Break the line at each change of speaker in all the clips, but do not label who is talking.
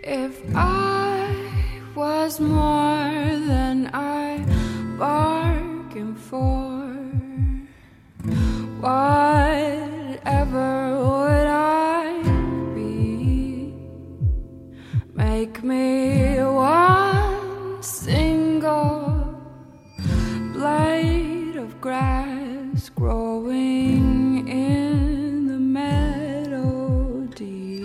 If I was more than I bargained for, whatever would I be? Make me one single blade of grass growing in the meadow deep.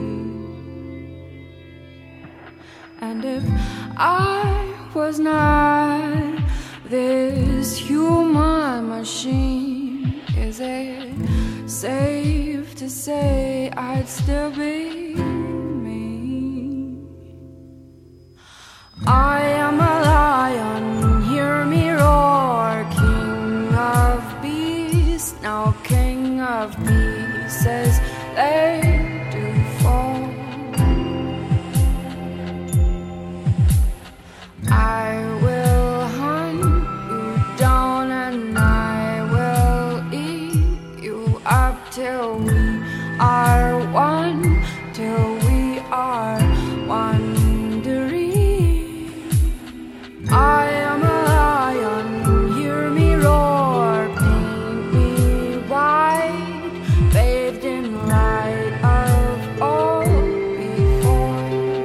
And if I was not this human machine, is it safe to say I'd still be me? I am a lion, hear me roar, king of beasts, now king of pieces, they do fall. I will hunt you down and I will eat you up till we are one, till we are wandering. I am a lion, hear me roar, paint me white, bathed in light of all before.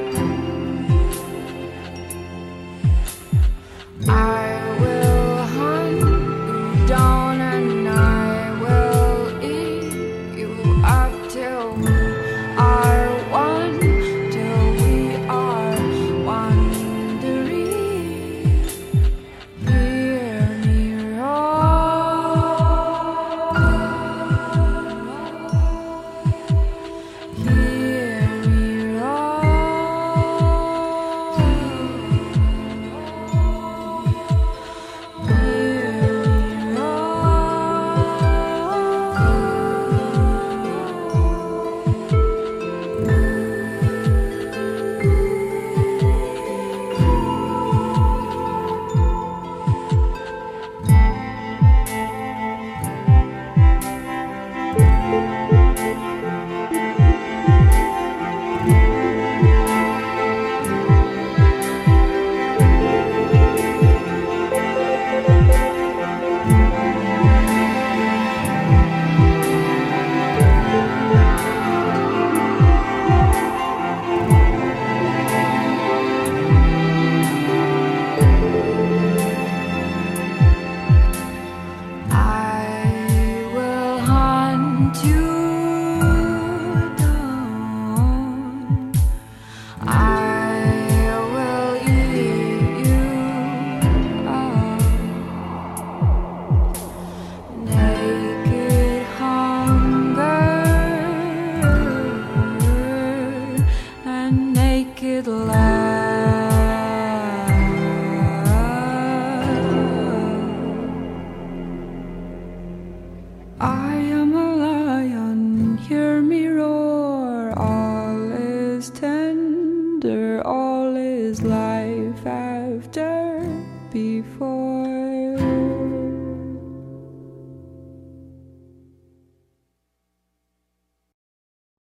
I will hunt you down and I will eat you up till we are one, till we are wandering. Hear me roar, hear me roar. I will hunt you down. I will eat you up. Naked hunger and naked love. I